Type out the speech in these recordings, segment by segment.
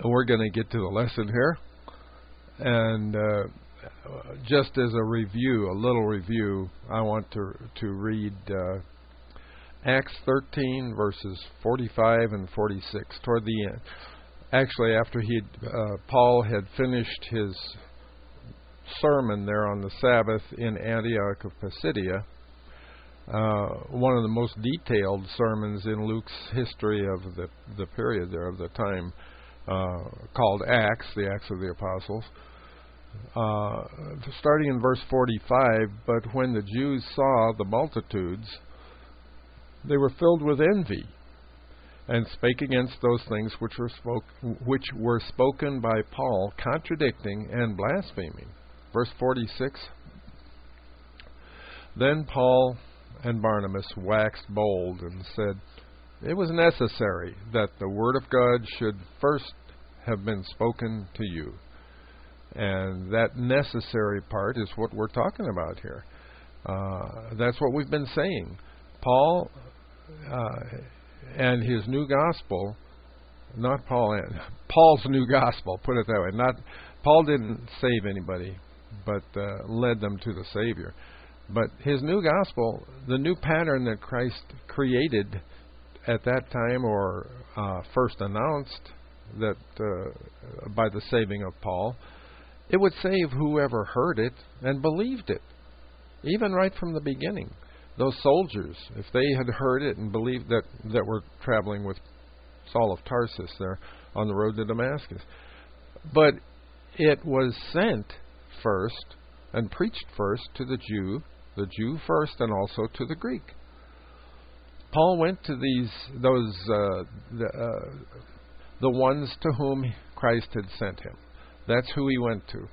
we're going to get to the lesson here. And just as a review, a little review, I want to read Acts 13, verses 45 and 46, toward the end. Actually, after Paul had finished his sermon there on the Sabbath in Antioch of Pisidia, one of the most detailed sermons in Luke's history of the period there, of the time, called Acts, the Acts of the Apostles. Starting in verse 45, but when the Jews saw the multitudes, they were filled with envy, and spake against those things which were spoken by Paul, contradicting and blaspheming. Verse 46, then Paul and Barnabas waxed bold and said, it was necessary that the word of God should first have been spoken to you. And that necessary part is what we're talking about here. That's what we've been saying. Paul and his new gospel, not Paul and Paul's new gospel, put it that way. Not Paul didn't save anybody, but led them to the Savior. But his new gospel, the new pattern that Christ created at that time, or first announced that by the saving of Paul, it would save whoever heard it and believed it, even right from the beginning. Those soldiers, if they had heard it and believed that were traveling with Saul of Tarsus there on the road to Damascus. But it was sent first and preached first to the Jew first, and also to the Greek. Paul went to the ones to whom Christ had sent him. That's who he went to.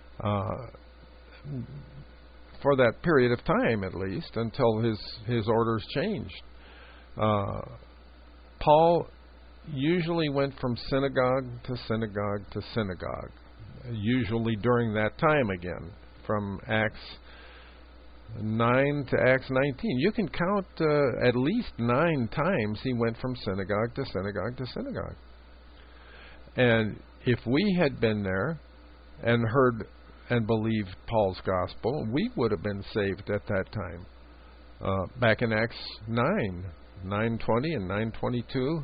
For that period of time, at least, until his orders changed. Paul usually went from synagogue to synagogue to synagogue, usually during that time again, from Acts 9 to Acts 19. You can count at least 9 times he went from synagogue to synagogue to synagogue. And if we had been there and heard and believed Paul's gospel, we would have been saved at that time. Back in Acts 9:20 and 9:22,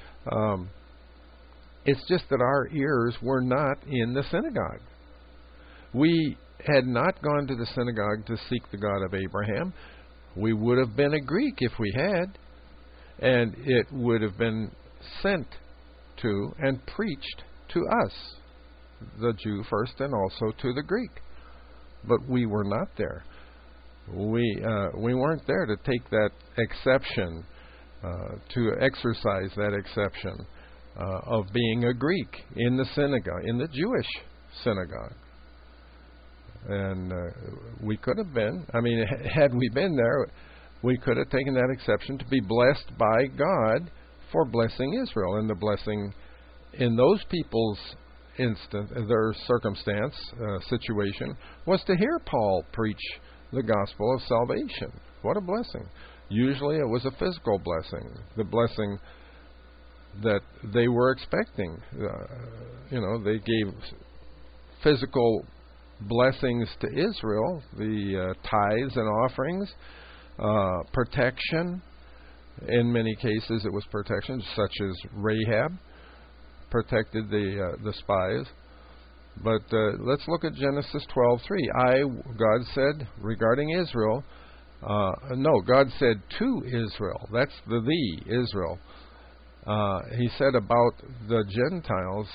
it's just that our ears were not in the synagogue. We had not gone to the synagogue to seek the God of Abraham. We would have been a Greek if we had, and it would have been sent to and preached to us, the Jew first and also to the Greek. But we were not there. We weren't there to take that exception, to exercise that exception of being a Greek in the synagogue, in the Jewish synagogue. And we could have been. I mean, had we been there, we could have taken that exception to be blessed by God for blessing Israel. And the blessing in those people's their circumstance, situation, was to hear Paul preach the gospel of salvation. What a blessing. Usually it was a physical blessing, the blessing that they were expecting. They gave physical blessings to Israel, the tithes and offerings, protection. In many cases it was protection, such as Rahab protected the spies. But let's look at Genesis 12:3. God said regarding Israel, God said to Israel, that's the Israel. He said about the Gentiles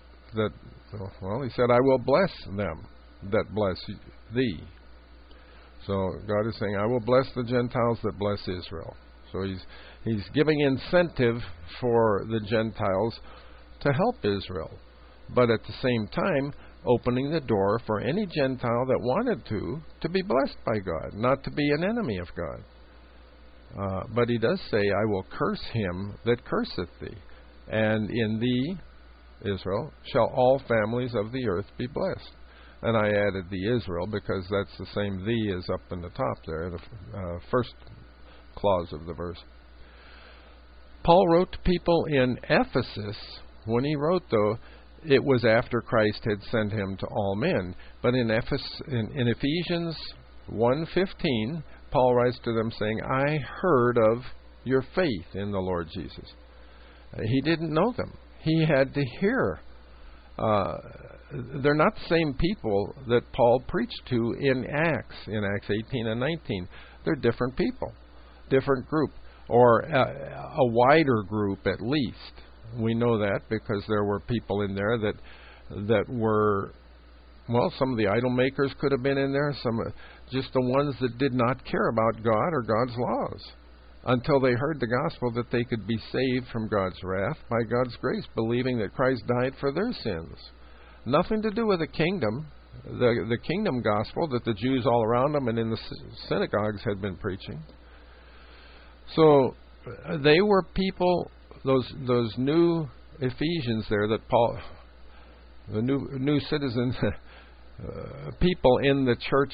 he said, I will bless them that bless thee. So God is saying, I will bless the Gentiles that bless Israel. So he's giving incentive for the Gentiles to help Israel, but at the same time opening the door for any Gentile that wanted to be blessed by God, not to be an enemy of God. But he does say, I will curse him that curseth thee, and in thee, Israel, shall all families of the earth be blessed. And I added the Israel because that's the same thee as up in the top there, the first clause of the verse. Paul wrote to people in Ephesus. When he wrote, though, it was after Christ had sent him to all men. But in Ephesians 1:15, Paul writes to them saying, I heard of your faith in the Lord Jesus. He didn't know them. He had to hear. They're not the same people that Paul preached to in Acts 18 and 19. They're different people, different group, or a wider group at least. We know that because there were people in there that were, well, some of the idol makers could have been in there, some just the ones that did not care about God or God's laws until they heard the gospel that they could be saved from God's wrath by God's grace, believing that Christ died for their sins. Nothing to do with the kingdom, the kingdom gospel that the Jews all around them and in the synagogues had been preaching. So they were people, those new Ephesians there that Paul, the new citizens, people in the church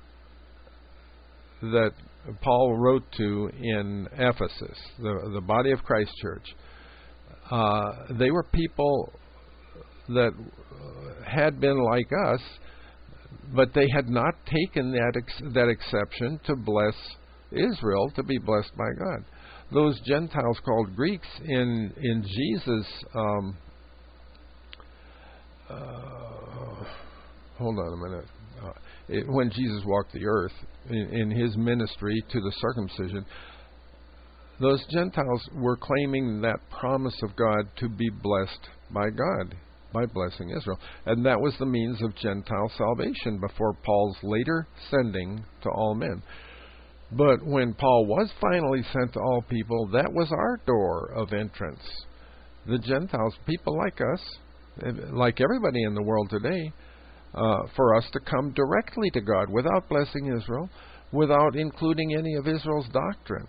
that Paul wrote to in Ephesus, the body of Christ church. They were people that had been like us, but they had not taken that exception to bless Israel, to be blessed by God. Those Gentiles called Greeks in Jesus, hold on a minute. When Jesus walked the earth in his ministry to the circumcision, those Gentiles were claiming that promise of God to be blessed by God, by blessing Israel. And that was the means of Gentile salvation before Paul's later sending to all men. But when Paul was finally sent to all people, that was our door of entrance. The Gentiles, people like us, like everybody in the world today, for us to come directly to God without blessing Israel, without including any of Israel's doctrine.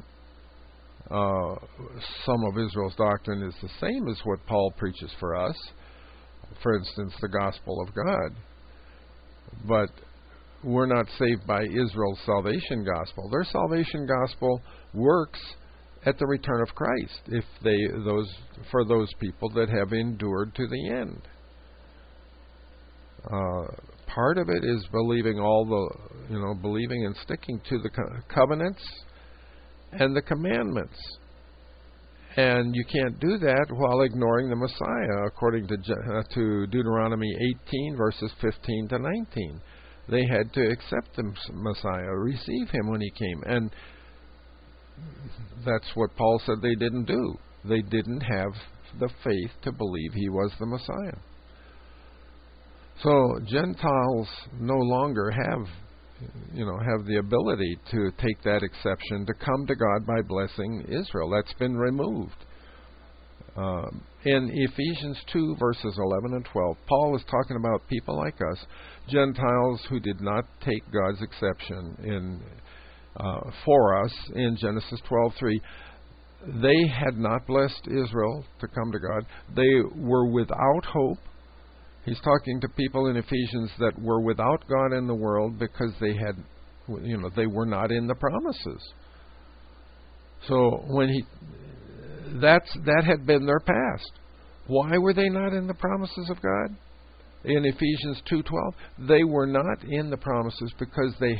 Some of Israel's doctrine is the same as what Paul preaches for us. For instance, the gospel of God. But we're not saved by Israel's salvation gospel. Their salvation gospel works at the return of Christ for those people that have endured to the end. Part of it is believing believing and sticking to the covenants and the commandments. And you can't do that while ignoring the Messiah, according to Deuteronomy 18, verses 15 to 19. They had to accept the Messiah, receive him when he came. And that's what Paul said they didn't do. They didn't have the faith to believe he was the Messiah. So Gentiles no longer have the ability to take that exception to come to God by blessing Israel. That's been removed. In Ephesians 2, verses 11 and 12, Paul is talking about people like us, Gentiles who did not take God's exception for us in Genesis 12:3. They had not blessed Israel to come to God. They were without hope. He's talking to people in Ephesians that were without God in the world because they were not in the promises. So that had been their past. Why were they not in the promises of God? In Ephesians 2:12, they were not in the promises because they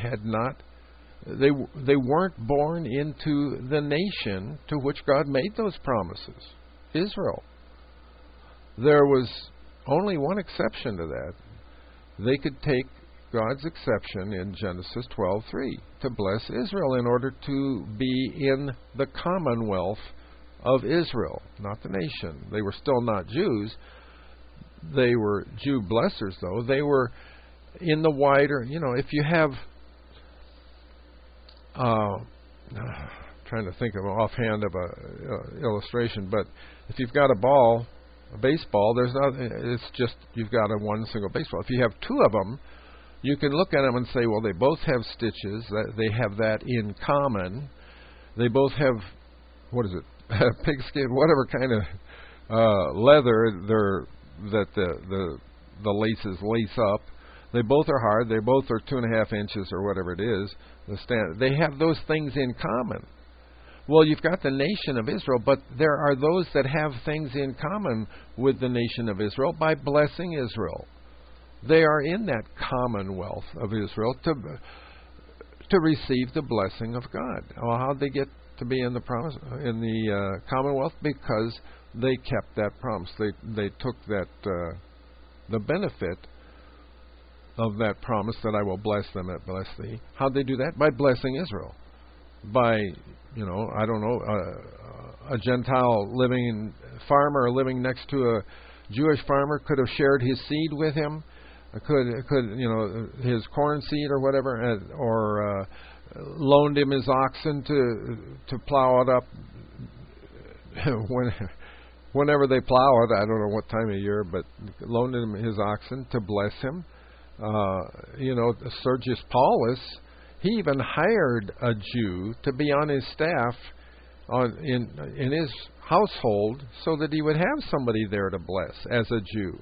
weren't born into the nation to which God made those promises, Israel. There was only one exception to that. They could take God's exception in Genesis 12:3 to bless Israel in order to be in the commonwealth of Israel, not the nation. They were still not Jews. They were Jew blessers, though. They were in the wider, if you have, trying to think of offhand of a illustration, but if you've got a baseball, it's just you've got one single baseball. If you have two of them, you can look at them and say, well, they both have stitches. They have that in common. They both have, pigskin, whatever kind of leather that the laces lace up. They both are hard. They both are 2.5 inches or whatever it is. They have those things in common. Well, you've got the nation of Israel, but there are those that have things in common with the nation of Israel by blessing Israel. They are in that commonwealth of Israel to receive the blessing of God. Well, how'd they get to be in the promise in the commonwealth? Because they kept that promise. They took that the benefit of that promise that I will bless them and bless thee. How'd they do that? By blessing Israel. By, I don't know, a Gentile farmer living next to a Jewish farmer could have shared his seed with him, could his corn seed or whatever, or loaned him his oxen to plow it up whenever they plow it. I don't know what time of year, but loaned him his oxen to bless him. Sergius Paulus, he even hired a Jew to be on his staff in his household so that he would have somebody there to bless as a Jew.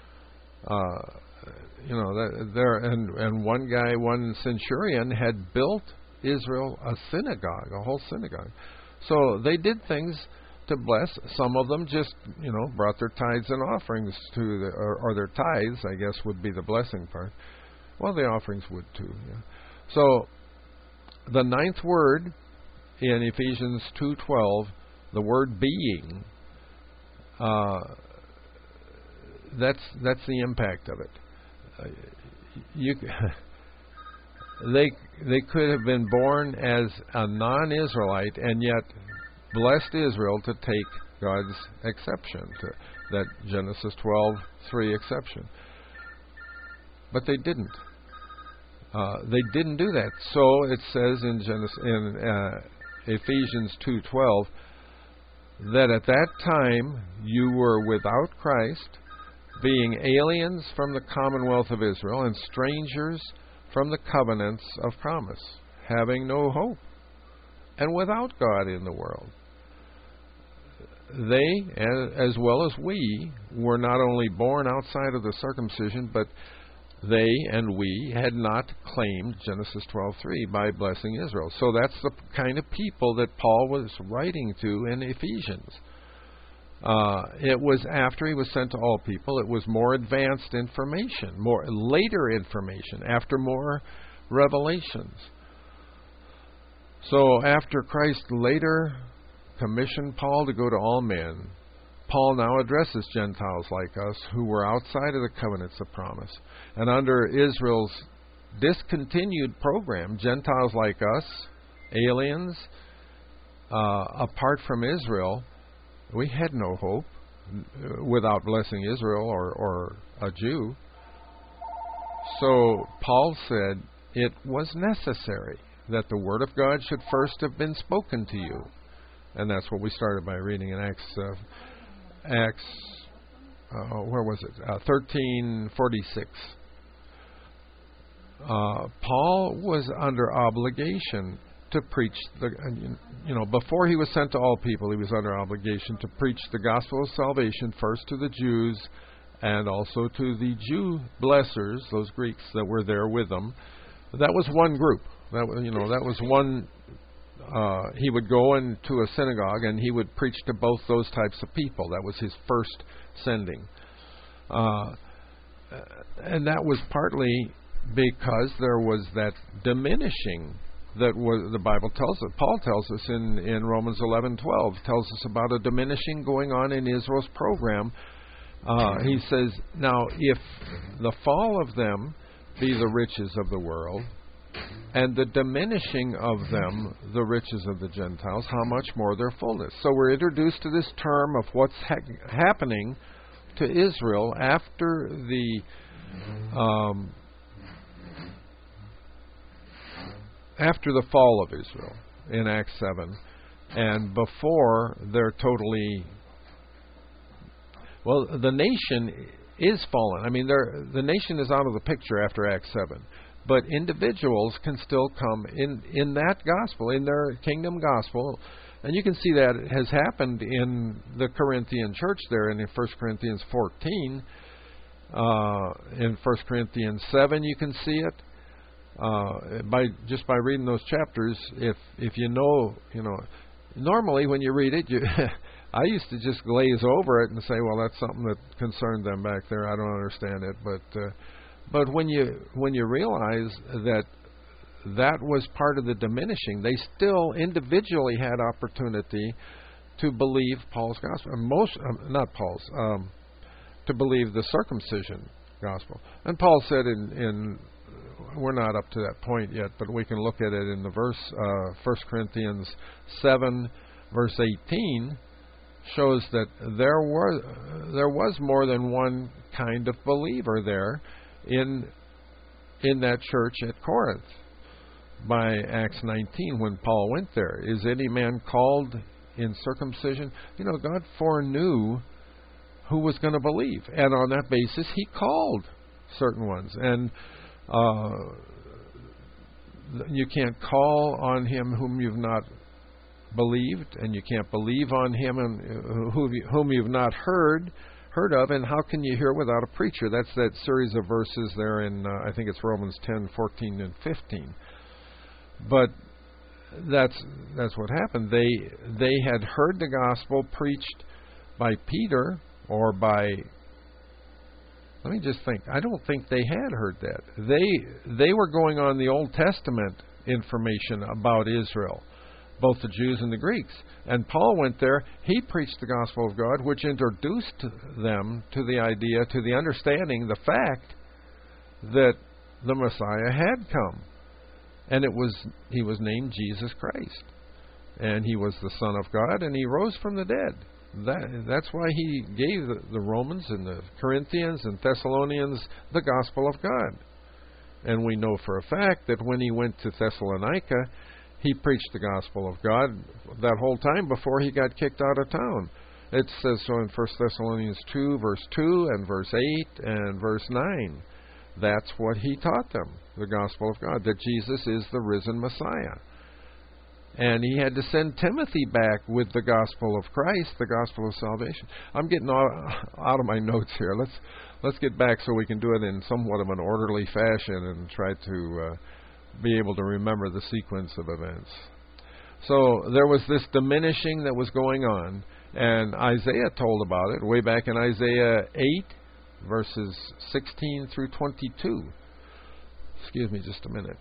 One centurion had built Israel a synagogue, a whole synagogue. So they did things to bless. Some of them just, brought their tithes and offerings or their tithes, I guess, would be the blessing part. Well, the offerings would too. Yeah. So the ninth word in Ephesians 2:12, the word being, that's the impact of it. They could have been born as a non-Israelite and yet blessed Israel to take God's exception, to that Genesis 12:3 exception. But they didn't. They didn't do that. So it says in Ephesians 2:12 that at that time you were without Christ, being aliens from the commonwealth of Israel and strangers from the covenants of promise, having no hope, and without God in the world. They, as well as we, were not only born outside of the circumcision, but they and we had not claimed Genesis 12:3 by blessing Israel. So that's the kind of people that Paul was writing to in Ephesians. It was after he was sent to all people. It was more advanced information, more later information, after more revelations. So after Christ later commissioned Paul to go to all men, Paul now addresses Gentiles like us who were outside of the covenants of promise. And under Israel's discontinued program, Gentiles like us, aliens, apart from Israel, we had no hope without blessing Israel or a Jew. So Paul said it was necessary that the Word of God should first have been spoken to you. And that's what we started by reading in Acts, where was it? 13:46. Paul was under obligation to preach before he was sent to all people, he was under obligation to preach the gospel of salvation first to the Jews and also to the Jew blessers, those Greeks that were there with them. That was one group. That was one. He would go into a synagogue and he would preach to both those types of people. That was his first sending. And that was partly because there was that diminishing that was, the Bible tells us. Paul tells us in Romans 11:12, tells us about a diminishing going on in Israel's program. He says, now if the fall of them be the riches of the world, and the diminishing of them the riches of the Gentiles, how much more their fullness? So we're introduced to this term of what's happening to Israel after the fall of Israel in Acts 7, and before they're totally... Well, the nation is fallen. I mean, the nation is out of the picture after Acts 7. But individuals can still come in that gospel, in their kingdom gospel. And you can see that it has happened in the Corinthian church there in 1 Corinthians 14. In 1 Corinthians 7 you can see it. By reading those chapters, if you know, normally when you read it, I used to just glaze over it and say, well, that's something that concerned them back there. I don't understand it. But when you realize that that was part of the diminishing, they still individually had opportunity to believe Paul's gospel. Not Paul's, to believe the circumcision gospel. And Paul said in we're not up to that point yet, but we can look at it in the verse, 1 Corinthians 7, verse 18, shows that there was more than one kind of believer there in that church at Corinth. By Acts 19, when Paul went there, is any man called in circumcision? God foreknew who was going to believe, and on that basis, He called certain ones. And you can't call on Him whom you've not believed, and you can't believe on Him whom you've not heard of. And how can you hear without a preacher? That's that series of verses there in I think it's Romans 10, 14, and 15. But that's what happened. They had heard the gospel preached by Peter or by. Let me just think. I don't think they had heard that. They were going on the Old Testament information about Israel, both the Jews and the Greeks. And Paul went there. He preached the gospel of God, which introduced them to the idea, to the understanding, the fact that the Messiah had come. And He was named Jesus Christ. And He was the Son of God, and He rose from the dead. That's why He gave the Romans and the Corinthians and Thessalonians the gospel of God. And we know for a fact that when He went to Thessalonica, He preached the gospel of God that whole time before He got kicked out of town. It says so in 1 Thessalonians 2, verse 2, and verse 8, and verse 9. That's what He taught them, the gospel of God, that Jesus is the risen Messiah. And He had to send Timothy back with the gospel of Christ, the gospel of salvation. I'm getting out of my notes here. Let's get back so we can do it in somewhat of an orderly fashion and try to be able to remember the sequence of events. So there was this diminishing that was going on, and Isaiah told about it way back in Isaiah 8, verses 16 through 22. Excuse me just a minute.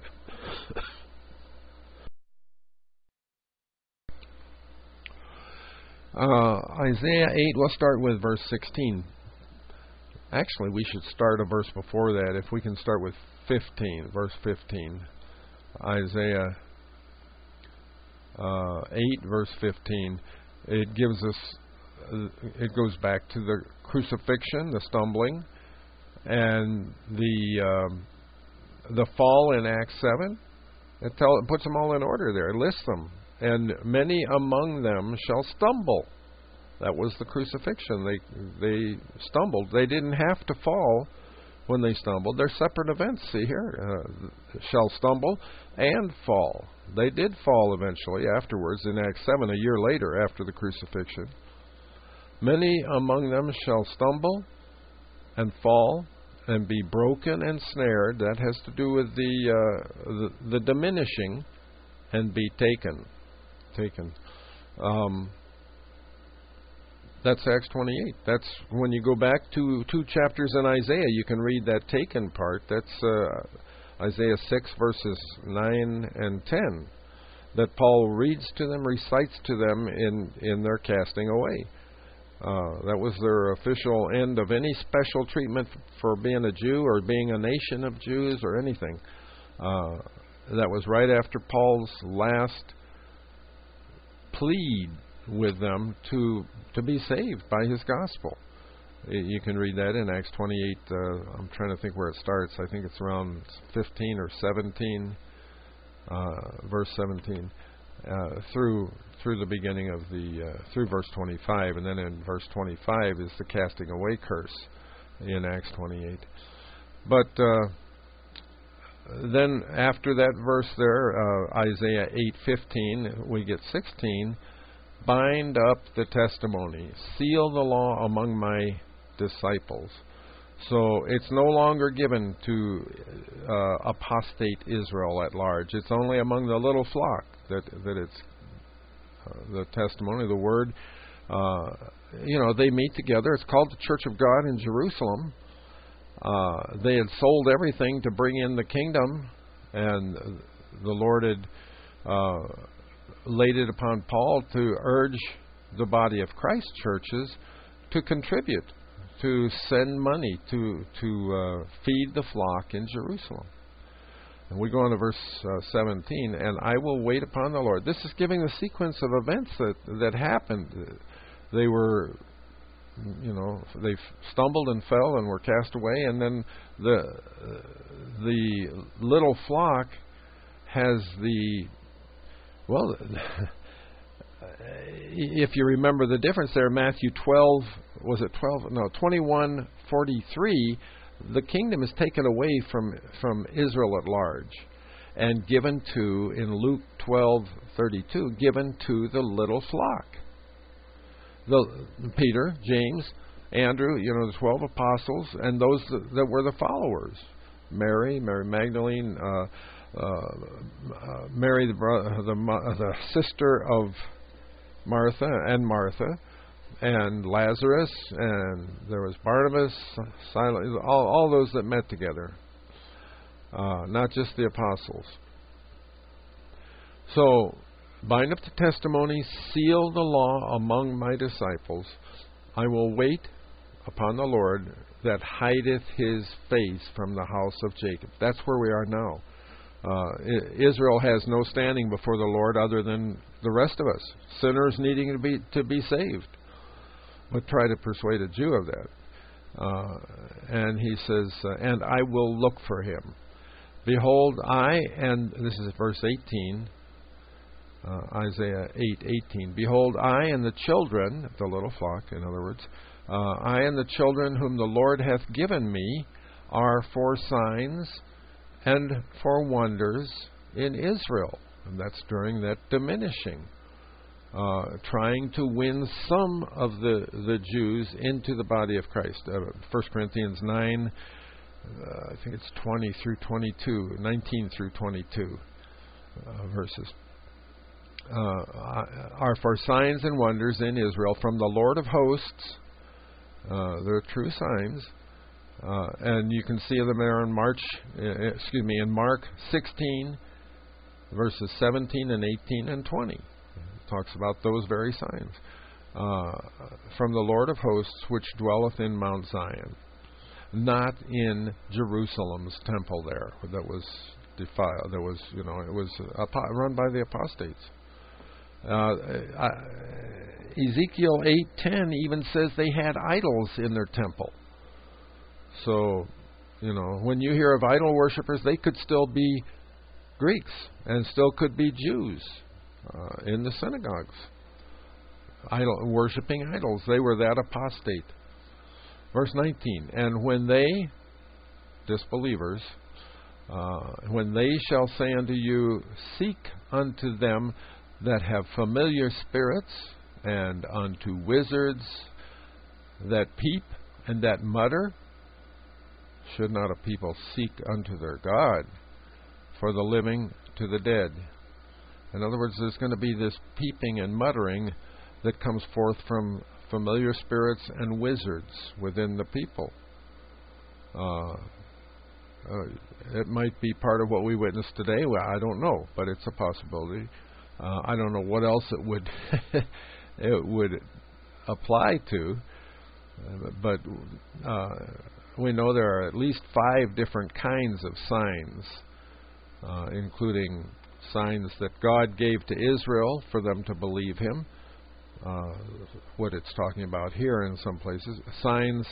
Isaiah 8, we'll start with verse 16. Actually, we should start a verse before that. If we can start with 15, verse 15. Isaiah 8, verse 15. It gives us, it goes back to the crucifixion, the stumbling, and the fall in Acts 7. It puts them all in order there. It lists them. And many among them shall stumble. That was the crucifixion. They stumbled. They didn't have to fall when they stumbled. They're separate events. See here. Shall stumble and fall. They did fall eventually afterwards in Acts 7, a year later after the crucifixion. Many among them shall stumble and fall and be broken and snared. That has to do with the diminishing, and be taken. That's Acts 28. That's when you go back to 2 chapters in Isaiah, you can read that taken part. That's Isaiah 6, verses 9 and 10, that Paul reads to them, recites to them in their casting away. That was their official end of any special treatment for being a Jew or being a nation of Jews or anything. That was right after Paul's last plead with them to be saved by his gospel. You can read that in Acts 28. I'm trying to think where it starts. I think it's around 15 or 17, verse 17, through the beginning of through verse 25, and then in verse 25 is the casting away curse in Acts 28. But then after that verse there, Isaiah 8:15, we get 16. Bind up the testimony, seal the law among my disciples. So it's no longer given to apostate Israel at large. It's only among the little flock that it's the testimony, the word. They meet together. It's called the Church of God in Jerusalem. They had sold everything to bring in the kingdom, and the Lord had laid it upon Paul to urge the body of Christ churches to contribute, to send money to feed the flock in Jerusalem. And we go on to verse 17, and I will wait upon the Lord. This is giving the sequence of events that happened. They were, they stumbled and fell and were cast away, and then the little flock has if you remember the difference there, Matthew 12, was it 12? No, 21:43, the kingdom is taken away from Israel at large and given to, in Luke 12:32, given to the little flock. Peter, James, Andrew, the 12 apostles, and those that were the followers. Mary Magdalene, Mary, the sister of Martha, and Lazarus, and there was Barnabas, Silas, all those that met together, not just the apostles. So, bind up the testimony, seal the law among my disciples. I will wait upon the Lord that hideth his face from the house of Jacob. That's where we are now. Israel has no standing before the Lord other than the rest of us, sinners needing to be saved. But try to persuade a Jew of that. And he says, and I will look for him. Behold, and this is verse 18, Isaiah 8:18. Behold, I and the children, the little flock, in other words, I and the children whom the Lord hath given me are for signs and for wonders in Israel. And that's during that diminishing, trying to win some of the Jews into the body of Christ. 1 Corinthians 9, I think it's 20 through 22, 19 through 22 verses. Are for signs and wonders in Israel from the Lord of hosts. They're true signs. And you can see them there in Mark 16, verses 17 and 18 and 20. It talks about those very signs. From the Lord of hosts, which dwelleth in Mount Zion. Not in Jerusalem's temple there, that was defiled. There was, it was run by the apostates. Ezekiel 8:10 even says they had idols in their temple. So, when you hear of idol worshippers, they could still be Greeks and still could be Jews in the synagogues. Worshipping idols. They were that apostate. Verse 19, and when they, disbelievers, when they shall say unto you, seek unto them that have familiar spirits, and unto wizards that peep and that mutter, should not a people seek unto their God, for the living to the dead? In other words, there's going to be this peeping and muttering that comes forth from familiar spirits and wizards within the people. It might be part of what we witness today. Well, I don't know, but it's a possibility. I don't know what else it would apply to, but we know there are at least 5 different kinds of signs, including signs that God gave to Israel for them to believe Him. What it's talking about here in some places. Signs,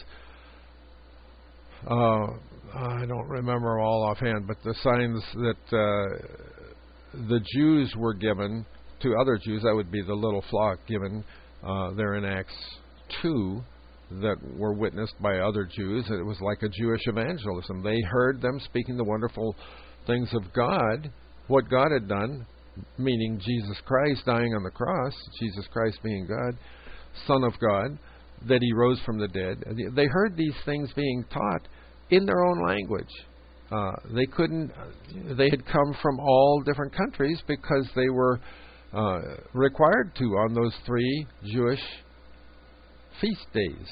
I don't remember all offhand, but the signs that the Jews were given to other Jews, that would be the little flock given there in Acts 2, that were witnessed by other Jews. It was like a Jewish evangelism. They heard them speaking the wonderful things of God, what God had done, meaning Jesus Christ dying on the cross, Jesus Christ being God, Son of God, that He rose from the dead. They heard these things being taught in their own language. They had come from all different countries because they were required to on those 3 Jewish feast days.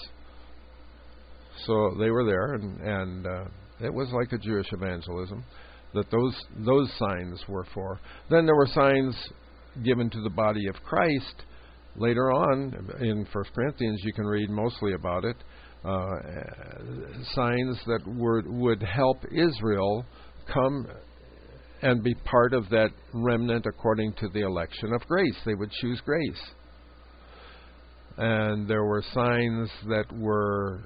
So they were there, and it was like a Jewish evangelism that those signs were for. Then there were signs given to the body of Christ. Later on in 1 Corinthians, you can read mostly about it. Signs that would help Israel come and be part of that remnant according to the election of grace. They would choose grace. And there were signs that were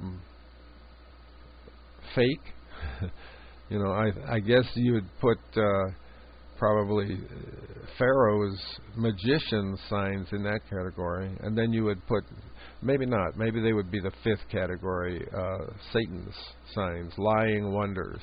fake. I guess you would put probably Pharaoh's magician signs in that category, and then you would put, maybe not, maybe they would be the 5th category, Satan's signs, lying wonders.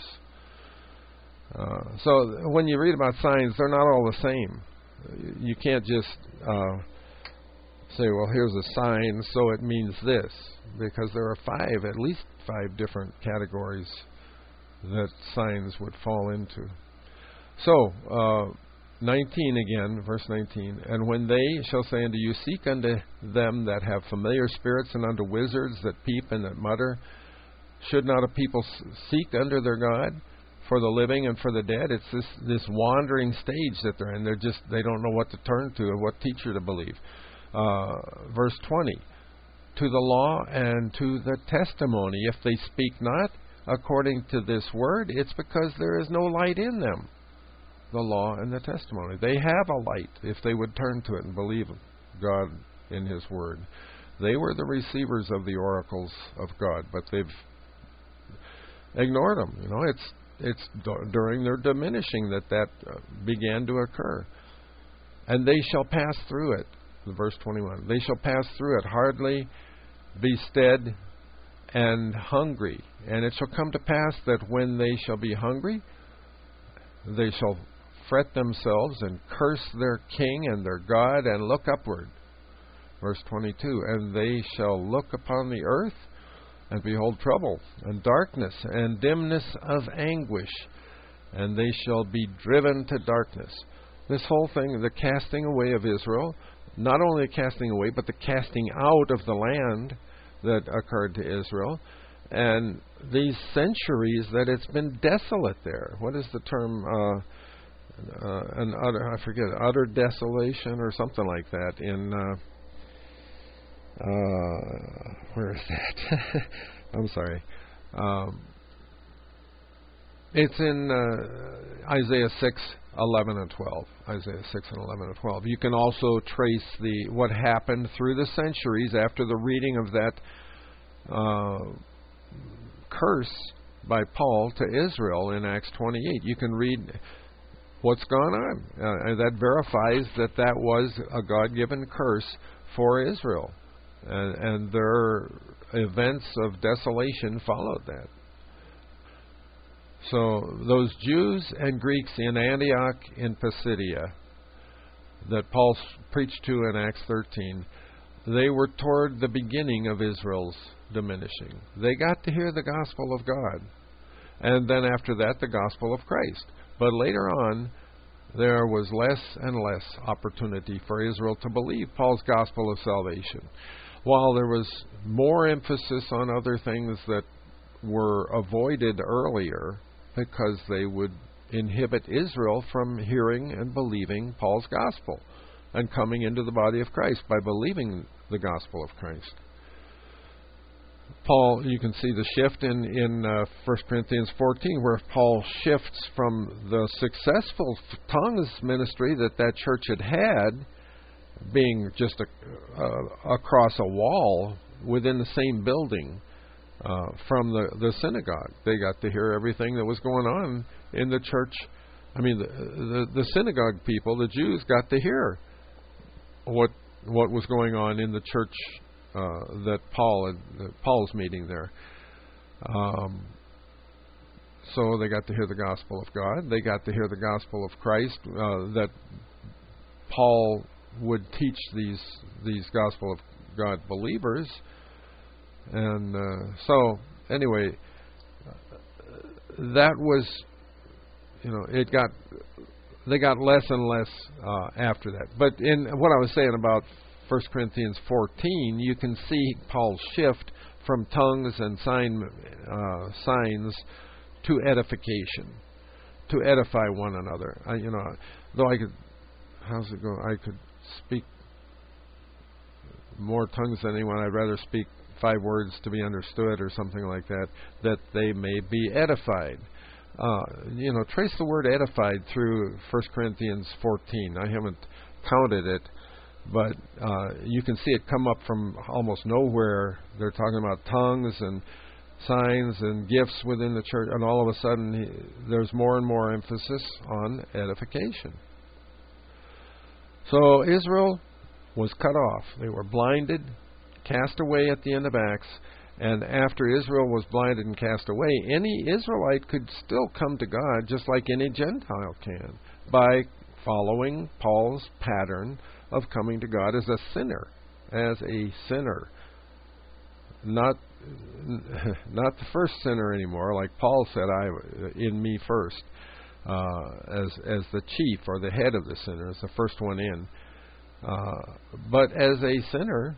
So when you read about signs, they're not all the same. You can't just say, well, here's a sign, so it means this, because there are at least 5 different categories that signs would fall into. So, 19 again, verse 19. And when they shall say unto you, seek unto them that have familiar spirits, and unto wizards that peep and that mutter, should not a people seek unto their God for the living and for the dead? It's this wandering stage that they're in. They don't know what to turn to or what teacher to believe. Verse 20. To the law and to the testimony, if they speak not according to this word, it's because there is no light in them. The law and the testimony. They have a light if they would turn to it and believe God in His Word. They were the receivers of the oracles of God, but they've ignored them. It's during their diminishing that began to occur. And they shall pass through it. Verse 21. They shall pass through it, hardly be stead and hungry. And it shall come to pass that when they shall be hungry, they shall fret themselves and curse their king and their God and look upward. Verse 22. And they shall look upon the earth and behold trouble and darkness and dimness of anguish, and they shall be driven to darkness. This whole thing, the casting away of Israel, not only the casting away, but the casting out of the land that occurred to Israel, and these centuries that it's been desolate there. What is the term? Utter desolation or something like that. In where is that? I'm sorry. It's in Isaiah 6:11 and 12. Isaiah 6:11 and 12. You can also trace what happened through the centuries after the reading of that curse by Paul to Israel in Acts 28. You can read what's gone on. That verifies that was a God-given curse for Israel. And their events of desolation followed that. So those Jews and Greeks in Antioch in Pisidia that Paul preached to in Acts 13, they were toward the beginning of Israel's diminishing. They got to hear the gospel of God. And then after that, the gospel of Christ. But later on, there was less and less opportunity for Israel to believe Paul's gospel of salvation. While there was more emphasis on other things that were avoided earlier because they would inhibit Israel from hearing and believing Paul's gospel and coming into the body of Christ by believing the gospel of Christ. Paul, you can see the shift in 1 Corinthians 14, where Paul shifts from the successful tongues ministry that church had, being just across a wall within the same building from the synagogue. They got to hear everything that was going on in the church. I mean, the synagogue people, the Jews, got to hear what was going on in the church that Paul's meeting there. So they got to hear the gospel of God. They got to hear the gospel of Christ, that Paul would teach these gospel of God believers. And so anyway, that was, it got they got less and less after that. But in what I was saying about 1 Corinthians 14, you can see Paul's shift from tongues and signs to edification, to edify one another. Though I could, how's it go? I could speak more tongues than anyone. I'd rather speak 5 words to be understood or something like that they may be edified. Trace the word edified through 1 Corinthians 14. I haven't counted it, but you can see it come up from almost nowhere. They're talking about tongues and signs and gifts within the church, and all of a sudden there's more and more emphasis on edification. So Israel was cut off. They were blinded, cast away at the end of Acts, and after Israel was blinded and cast away, any Israelite could still come to God just like any Gentile can, by following Paul's pattern of coming to God as a sinner. Not the first sinner anymore, like Paul said, in me first, as the chief or the head of the sinners, the first one in. But as a sinner,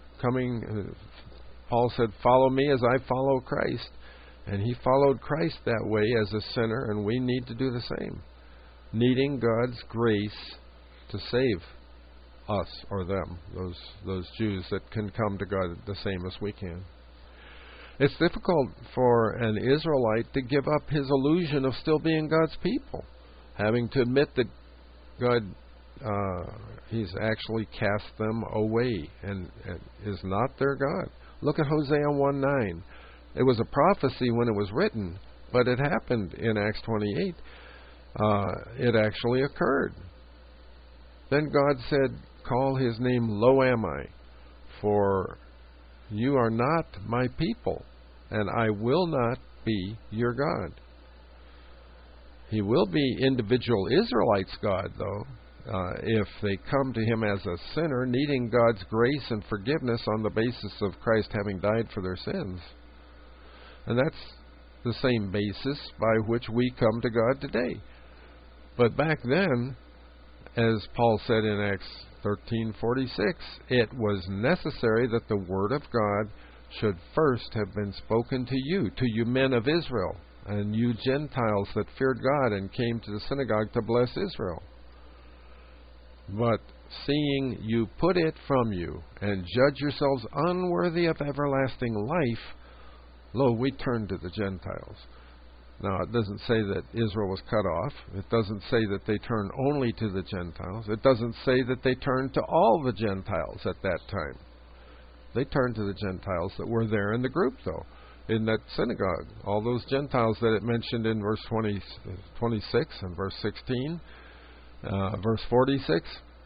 Paul said, follow me as I follow Christ. And he followed Christ that way as a sinner, and we need to do the same. Needing God's grace to save us or them, those Jews that can come to God the same as we can. It's difficult for an Israelite to give up his illusion of still being God's people, having to admit that God, He's actually cast them away and is not their God. Look at Hosea 1:9. It was a prophecy when it was written, but it happened in Acts 28. It actually occurred. Then God said, call His name Lo-Ammi, for you are not my people, and I will not be your God. He will be individual Israelites' God, though, if they come to Him as a sinner, needing God's grace and forgiveness on the basis of Christ having died for their sins. And that's the same basis by which we come to God today. But back then, as Paul said in Acts 13:46, it was necessary that the Word of God should first have been spoken to you men of Israel, and you Gentiles that feared God and came to the synagogue to bless Israel. But seeing you put it from you, and judge yourselves unworthy of everlasting life, lo, we turn to the Gentiles. Now, it doesn't say that Israel was cut off. It doesn't say that they turned only to the Gentiles. It doesn't say that they turned to all the Gentiles at that time. They turned to the Gentiles that were there in the group, though, in that synagogue. All those Gentiles that it mentioned in verse 26 and verse 16, verse 46.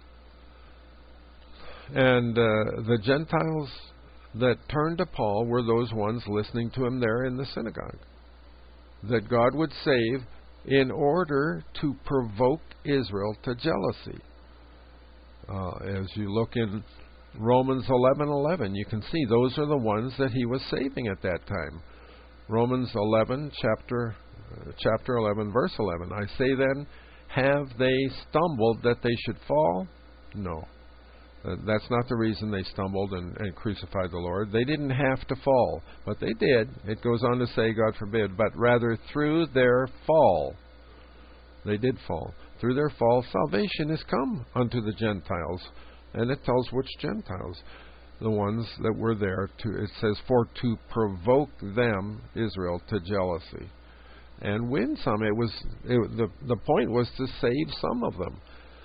And the Gentiles that turned to Paul were those ones listening to him there in the synagogue, that God would save in order to provoke Israel to jealousy. As you look in Romans 11:11, you can see those are the ones that He was saving at that time. Romans 11, chapter 11, verse 11. I say then, have they stumbled that they should fall? No. That's not the reason they stumbled and crucified the Lord. They didn't have to fall, but they did. It goes on to say, God forbid, but rather through their fall, they did fall. Through their fall, salvation is come unto the Gentiles. And it tells which Gentiles. The ones that were there, it says, for to provoke them, Israel, to jealousy. And win some. The point was to save some of them.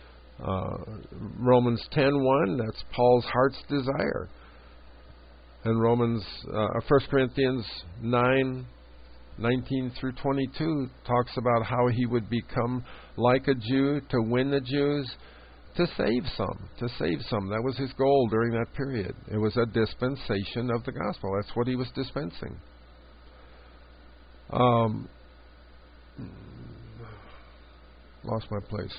Romans 10:1, that's Paul's heart's desire. And 1 Corinthians 9:19 through 22 talks about how he would become like a Jew to win the Jews, to save some. That was his goal during that period. It was a dispensation of the gospel. That's what he was dispensing. Lost my place.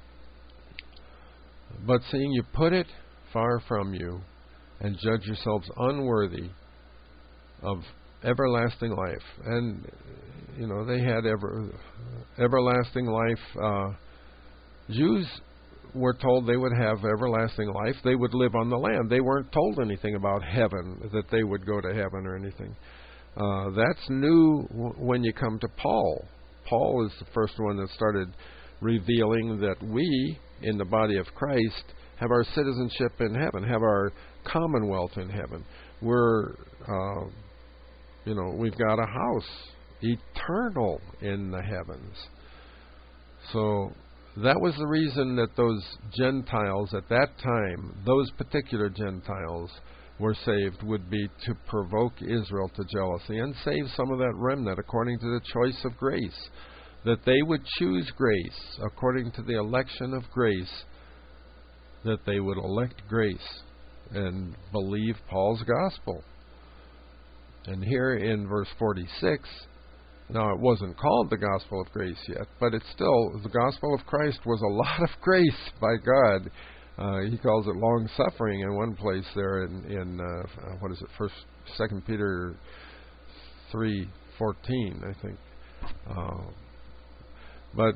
But seeing you put it far from you, and judge yourselves unworthy of everlasting life. And, they had everlasting life Jews were told they would have everlasting life. They would live on the land. They weren't told anything about heaven, that they would go to heaven or anything. That's new when you come to Paul. Paul is the first one that started revealing that we, in the body of Christ, have our citizenship in heaven, have our commonwealth in heaven. We're, we've got a house, eternal in the heavens. So that was the reason that those Gentiles at that time, those particular Gentiles, were saved, would be to provoke Israel to jealousy and save some of that remnant according to the choice of grace. That they would choose grace according to the election of grace, that they would elect grace and believe Paul's gospel. And here in verse 46, now it wasn't called the gospel of grace yet, but it's still, the gospel of Christ was a lot of grace by God. He calls it long suffering in one place there in what is it, 2 Peter 3:14, I think. But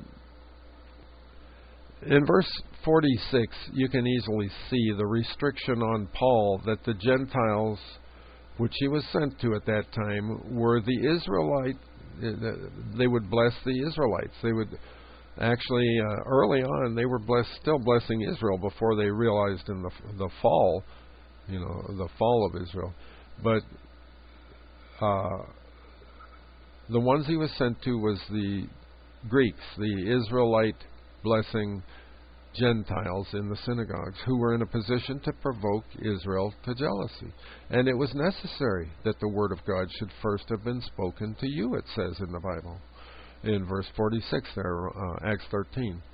in verse 46, you can easily see the restriction on Paul that the Gentiles, which he was sent to at that time, were the Israelite. They would bless the Israelites. They would actually, early on, they were still blessing Israel before they realized in the fall, the fall of Israel. But the ones he was sent to was the Greeks, the Israelite blessing Gentiles in the synagogues, who were in a position to provoke Israel to jealousy. And it was necessary that the word of God should first have been spoken to you, it says in the Bible. In verse 46 there, Acts 13.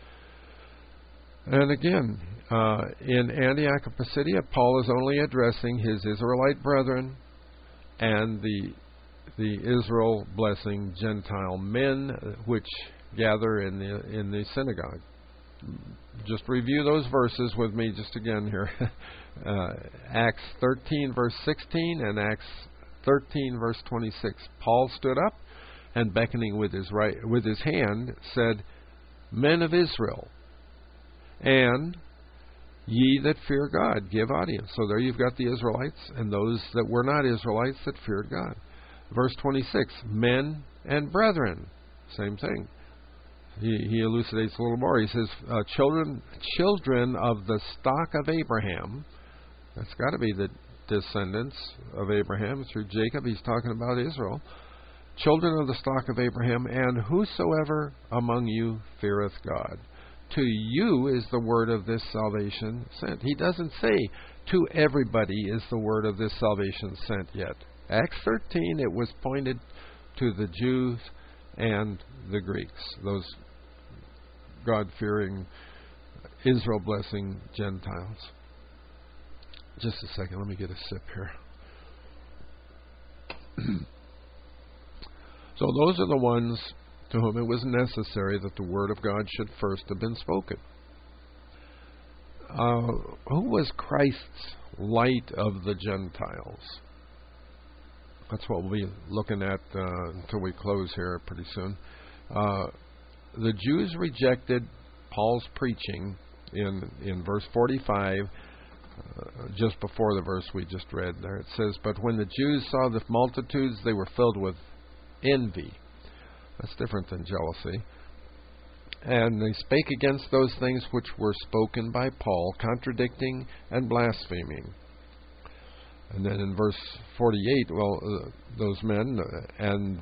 And again, in Antioch of Pisidia, Paul is only addressing his Israelite brethren and the Israel blessing Gentile men which gather in the synagogue. Just review those verses with me just again here. Acts 13 verse 16 and Acts 13 verse 26. Paul stood up and beckoning with his hand said, "Men of Israel, and ye that fear God, give audience." So there you've got the Israelites and those that were not Israelites that feared God. Verse 26, men and brethren. Same thing. He elucidates a little more. He says, children of the stock of Abraham. That's got to be the descendants of Abraham through Jacob. He's talking about Israel. Children of the stock of Abraham, and whosoever among you feareth God. To you is the word of this salvation sent. He doesn't say to everybody is the word of this salvation sent yet. Acts 13, it was pointed to the Jews and the Greeks, those God-fearing, Israel-blessing Gentiles. Just a second, let me get a sip here. So those are the ones to whom it was necessary that the Word of God should first have been spoken. Who was Christ's light of the Gentiles? That's what we'll be looking at until we close here pretty soon. The Jews rejected Paul's preaching in verse 45, just before the verse we just read there. It says, "But when the Jews saw the multitudes, they were filled with envy." That's different than jealousy. "And they spake against those things which were spoken by Paul, contradicting and blaspheming." And then in verse 48, those men and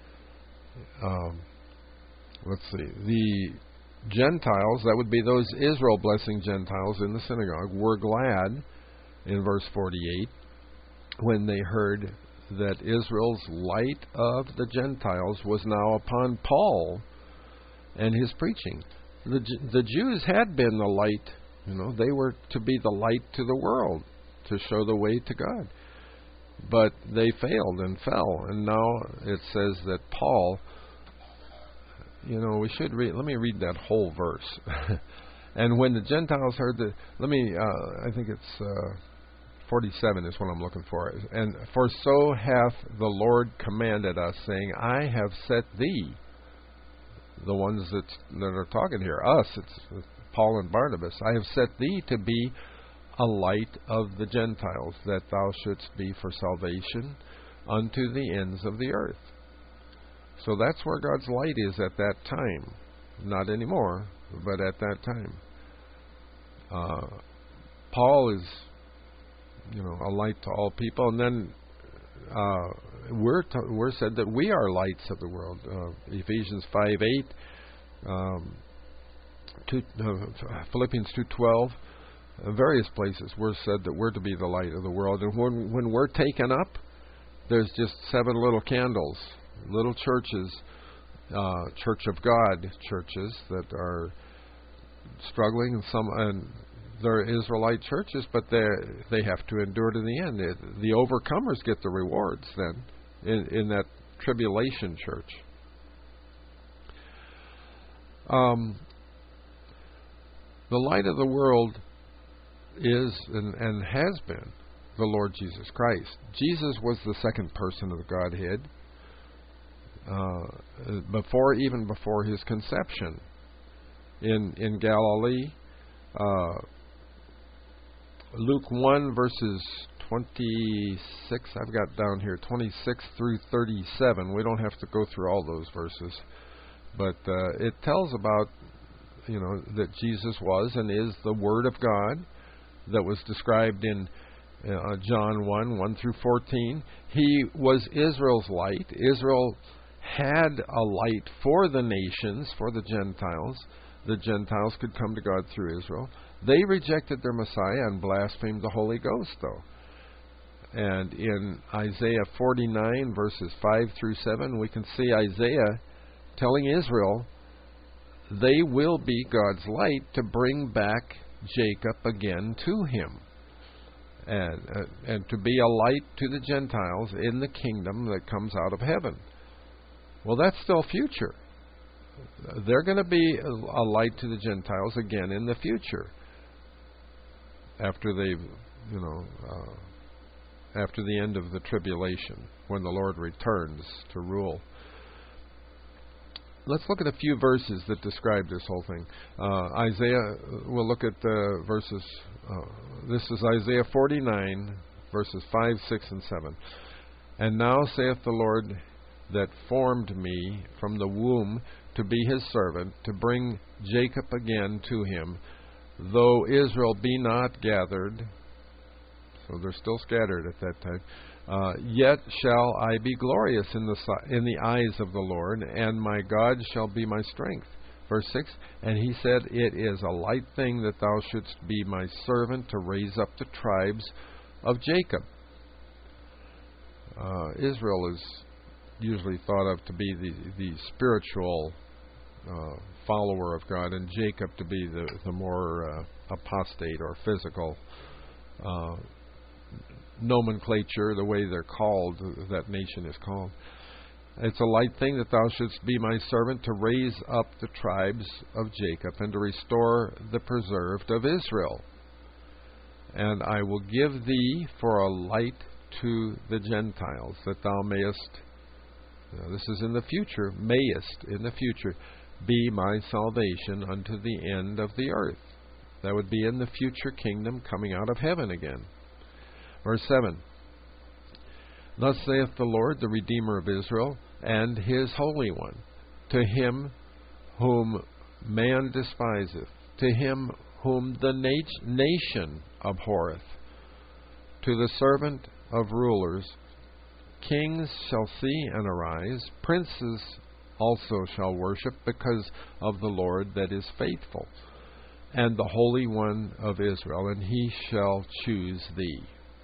the Gentiles, that would be those Israel blessing Gentiles in the synagogue, were glad, in verse 48, when they heard that Israel's light of the Gentiles was now upon Paul and his preaching. The Jews had been the light, they were to be the light to the world, to show the way to God. But they failed and fell, and now it says that Paul, we should read, let me read that whole verse. "And when the Gentiles heard I think it's 47 is what I'm looking for. "And for so hath the Lord commanded us, saying, I have set thee." the ones that are talking here, us, it's Paul and Barnabas. I have set thee to be a light of the Gentiles, that thou shouldst be for salvation unto the ends of the earth. So that's where God's light is at that time. Not anymore, but at that time. Paul is, a light to all people, and then we're said that we are lights of the world. Ephesians 5:8, Philippians 2:12, various places we're said that we're to be the light of the world. And when we're taken up, there's just 7 little candles, little churches, Church of God churches that are struggling, and they're Israelite churches, but they have to endure to the end. The overcomers get the rewards then in that tribulation church. The light of the world is and has been the Lord Jesus Christ. Jesus was the second person of the Godhead even before his conception in Galilee. Luke 1 verses 26, I've got down here 26 through 37. We don't have to go through all those verses, but it tells about that Jesus was and is the Word of God that was described in John 1 through 14. He was Israel's light. Israel had a light for the nations, for the Gentiles. The Gentiles could come to God through Israel. They rejected their Messiah and blasphemed the Holy Ghost, though. And in Isaiah 49, verses 5 through 7, we can see Isaiah telling Israel they will be God's light to bring back Jacob again to him. And to be a light to the Gentiles in the kingdom that comes out of heaven. Well, that's still future. They're going to be a light to the Gentiles again in the future. After they've, after the end of the tribulation, when the Lord returns to rule. Let's look at a few verses that describe this whole thing. Isaiah, we'll look at the verses. This is Isaiah 49, verses 5, 6, and 7. And now saith the Lord that formed me from the womb to be his servant, to bring Jacob again to him, though Israel be not gathered. So they're still scattered at that time. Yet shall I be glorious in the eyes of the Lord, and my God shall be my strength. Verse 6, and he said, it is a light thing that thou shouldst be my servant to raise up the tribes of Jacob. Israel is usually thought of to be the spiritual follower of God, and Jacob to be the more apostate or physical nomenclature, the way they're called, that nation is called. It's a light thing that thou shouldst be my servant to raise up the tribes of Jacob and to restore the preserved of Israel. And I will give thee for a light to the Gentiles, that thou mayest, this is in the future, mayest in the future, be my salvation unto the end of the earth. That would be in the future kingdom coming out of heaven again. Verse 7, thus saith the Lord, the Redeemer of Israel, and his Holy One, to him whom man despiseth, to him whom the nation abhorreth, to the servant of rulers, kings shall see and arise, princes also shall worship, because of the Lord that is faithful, and the Holy One of Israel, and he shall choose thee.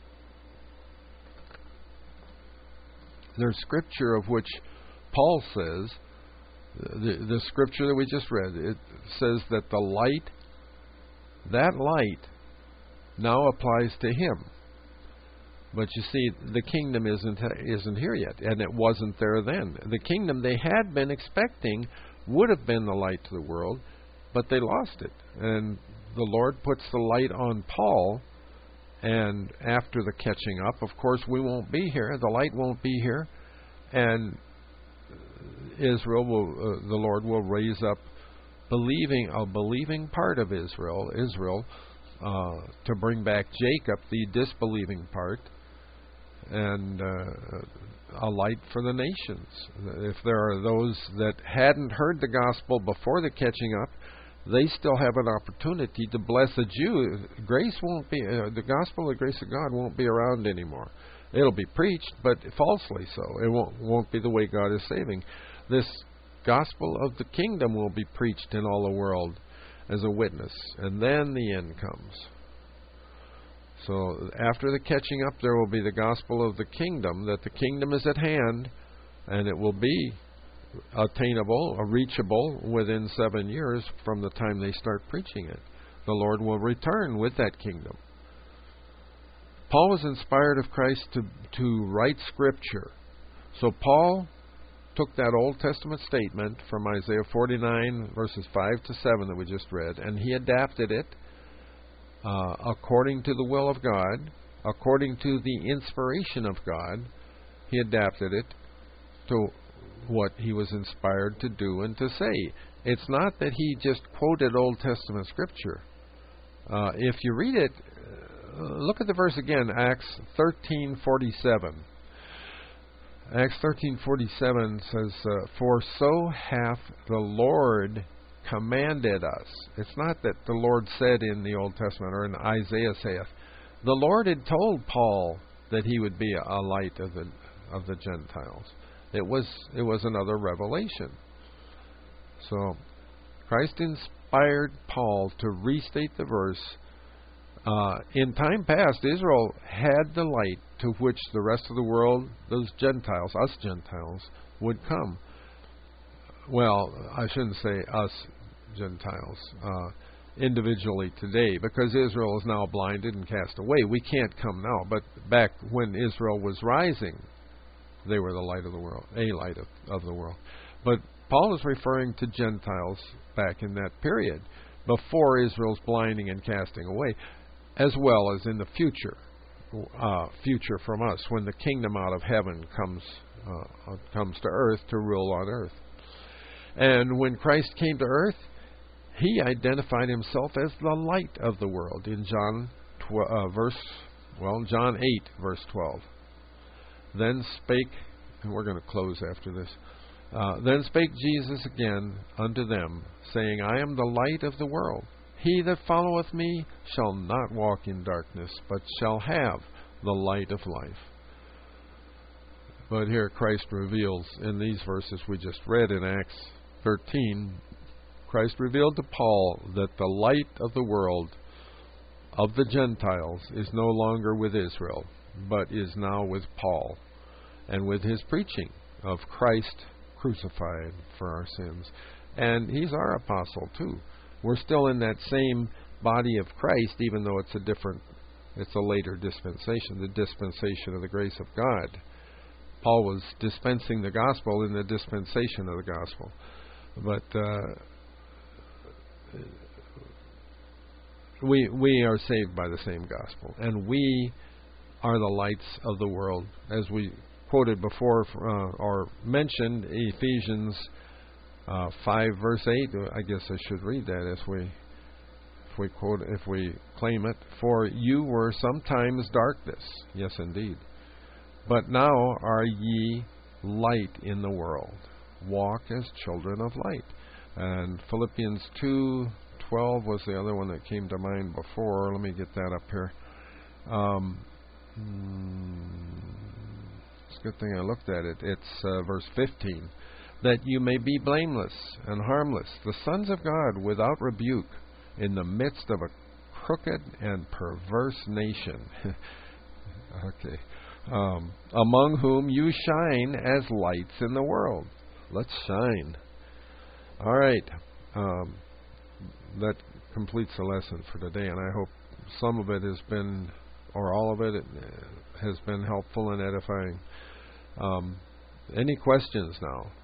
There's scripture of which Paul says, the scripture that we just read, it says that the light, that light now applies to him. But you see, the kingdom isn't here yet, and it wasn't there then. The kingdom they had been expecting would have been the light to the world, but they lost it. And the Lord puts the light on Paul, and after the catching up, of course, we won't be here. The light won't be here. And Israel will, the Lord will raise up a believing part of Israel, to bring back Jacob, the disbelieving part, and a light for the nations. If there are those that hadn't heard the gospel before the catching up, they still have an opportunity to bless a Jew. Grace won't be, the gospel of the grace of God won't be around anymore. It'll be preached, but falsely so. It won't be the way God is saving. This gospel of the kingdom will be preached in all the world as a witness, and then the end comes. So after the catching up, there will be the gospel of the kingdom, that the kingdom is at hand, and it will be attainable or reachable within 7 years from the time they start preaching it. The Lord will return with that kingdom. Paul was inspired of Christ to write Scripture. So Paul took that Old Testament statement from Isaiah 49, verses 5 to 7 that we just read, and he adapted it according to the will of God, according to the inspiration of God. He adapted it to what he was inspired to do and to say. It's not that he just quoted Old Testament Scripture. If you read it, look at the verse again, Acts 13:47. Acts 13:47 says, "For so hath the Lord commanded us." It's not that the Lord said in the Old Testament or in Isaiah saith. The Lord had told Paul that he would be a light of the Gentiles. It was another revelation. So Christ inspired Paul to restate the verse. In time past, Israel had the light to which the rest of the world, those Gentiles, us Gentiles, would come. Well, I shouldn't say us Gentiles individually today, because Israel is now blinded and cast away. We can't come now, but back when Israel was rising, they were the light of the world, a light of the world. But Paul is referring to Gentiles back in that period, before Israel's blinding and casting away, as well as in the future from us, when the kingdom out of heaven comes to earth to rule on earth. And when Christ came to earth, he identified himself as the light of the world in John 8, verse 12. Then spake, and we're going to close after this. Then spake Jesus again unto them, saying, I am the light of the world. He that followeth me shall not walk in darkness, but shall have the light of life. But here Christ reveals, in these verses we just read in Acts 13, Christ revealed to Paul that the light of the world, of the Gentiles, is no longer with Israel, but is now with Paul, and with his preaching of Christ crucified for our sins. And he's our apostle too. We're still in that same body of Christ, even though it's a later dispensation, the dispensation of the grace of God. Paul was dispensing the gospel in the dispensation of the gospel. But we are saved by the same gospel, and we are the lights of the world. As we quoted before, or mentioned, Ephesians 5 verse 8. I guess I should read that if we claim it. For you were sometimes darkness, yes indeed, but now are ye light in the world. Walk as children of light. And Philippians 2:12 was the other one that came to mind before. Let me get that up here. It's a good thing I looked at it. It's verse 15. That you may be blameless and harmless, the sons of God without rebuke, in the midst of a crooked and perverse nation. Okay. Among whom you shine as lights in the world. Let's shine. All right. That completes the lesson for today, and I hope some of it has been, or all of it has been helpful and edifying. Any questions now?